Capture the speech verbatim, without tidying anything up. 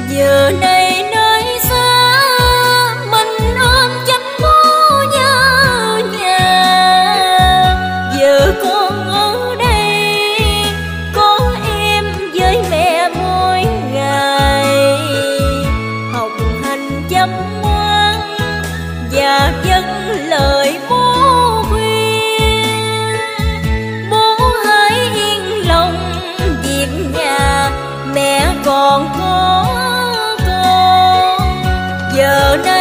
Giờ này nơi xa mình ôm chăm bố nhớ nhà. Giờ con ở đây có em với mẹ mỗi ngày, học hành chăm ngoan và vâng lời bố khuyên. Bố hãy yên lòng việc nhà, mẹ còn có con. Giờ này